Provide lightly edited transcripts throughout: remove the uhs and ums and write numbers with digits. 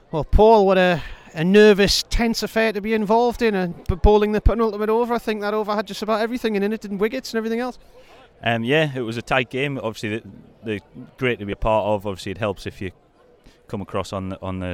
Well, Paul, what a nervous, tense affair to be involved in, and bowling the penultimate over. I think that over had just about everything in it, didn't wickets and everything else. Yeah, it was a tight game. Obviously, they're great to be a part of. Obviously, it helps if you come across with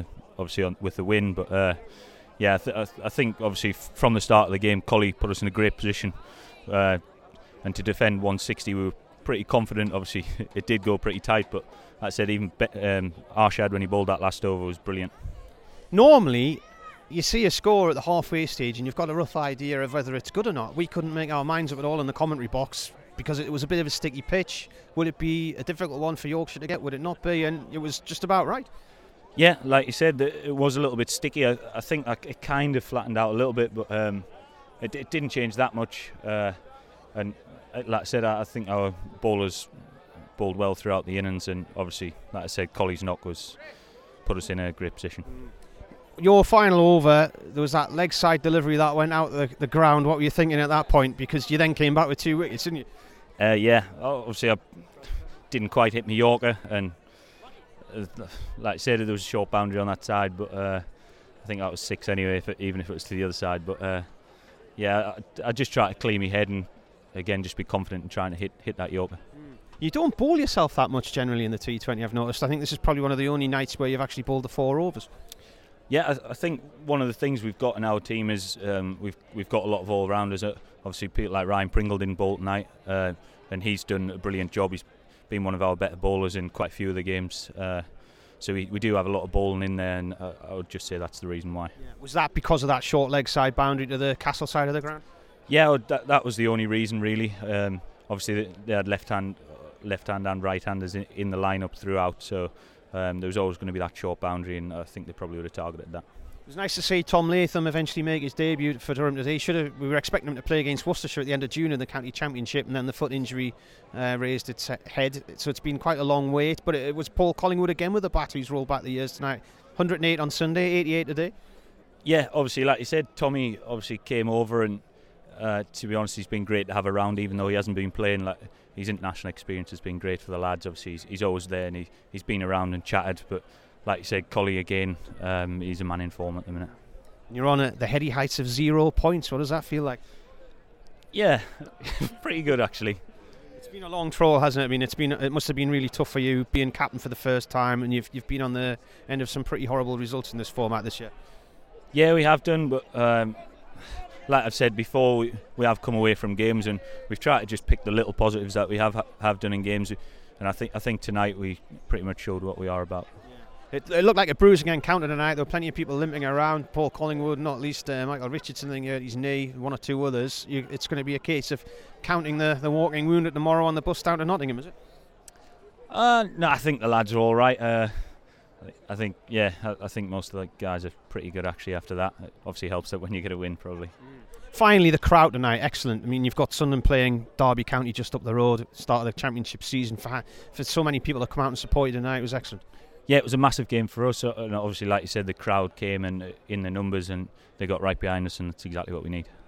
the win. But yeah, I think obviously from the start of the game, Collie put us in a great position, and to defend 160, we were pretty confident. Obviously, it did go pretty tight, but like I said, even Arshad, when he bowled that last over, was brilliant. Normally, you see a score at the halfway stage and you've got a rough idea of whether it's good or not. We couldn't make our minds up at all in the commentary box because it was a bit of a sticky pitch. Would it be a difficult one for Yorkshire to get? Would it not be? And it was just about right. Yeah, like you said, it was a little bit sticky. I think it kind of flattened out a little bit, but it didn't change that much. And like I said, I think our bowlers bowled well throughout the innings, and obviously, like I said, Collie's knock put us in a great position. Your final over, there was that leg side delivery that went out the ground. What were you thinking at that point? Because you then came back with 2 wickets, didn't you? Yeah, obviously I didn't quite hit my Yorker, and like I said, there was a short boundary on that side, but I think that was 6 anyway, even if it was to the other side. But yeah, I just try to clear my head and again just be confident in trying to hit that Yorker. You don't bowl yourself that much generally in the T20, I've noticed. I think this is probably one of the only nights where you've actually bowled the 4 overs. Yeah, I think one of the things we've got in our team is we've got a lot of all-rounders. Obviously, people like Ryan Pringle didn't bowl tonight, and he's done a brilliant job. He's been one of our better bowlers in quite a few of the games. So we do have a lot of bowling in there, and I would just say that's the reason why. Yeah. Was that because of that short leg side boundary to the Castle side of the ground? Yeah, that was the only reason really. Obviously, they had left hand and right handers in the lineup throughout, so there was always going to be that short boundary, and I think they probably would have targeted that. It was nice to see Tom Latham eventually make his debut for Durham today. We were expecting him to play against Worcestershire at the end of June in the county championship, and then the foot injury raised its head. So it's been quite a long wait. But it was Paul Collingwood again with the bat who's rolled back the years tonight. 108 on Sunday, 88 today. Yeah, obviously, like you said, Tommy obviously came over, and to be honest, he's been great to have around, even though he hasn't been playing. Like, his international experience has been great for the lads. Obviously, he's always there, and he's been around and chatted. But like you said, Collie again, he's a man in form at the minute. You're on the heady heights of 0 points. What does that feel like? Yeah, pretty good actually. It's been a long troll, hasn't it? I mean, it must have been really tough for you being captain for the first time, and you've been on the end of some pretty horrible results in this format this year. Yeah, we have done, but like I've said before, we have come away from games, and we've tried to just pick the little positives that we have done in games, and I think tonight we pretty much showed what we are about. It looked like a bruising encounter tonight. There were plenty of people limping around. Paul Collingwood, not least Michael Richardson, I think he hurt his knee, 1 or 2 others. It's going to be a case of counting the walking wounded tomorrow on the bus down to Nottingham, is it? No, I think the lads are all right. I think most of the guys are pretty good actually after that. It obviously helps that when you get a win, probably. Finally, the crowd tonight, excellent. I mean, you've got Sunderland playing Derby County just up the road, start of the championship season. For so many people to come out and support you tonight, it was excellent. Yeah, it was a massive game for us. And obviously, like you said, the crowd came in the numbers, and they got right behind us, and that's exactly what we need.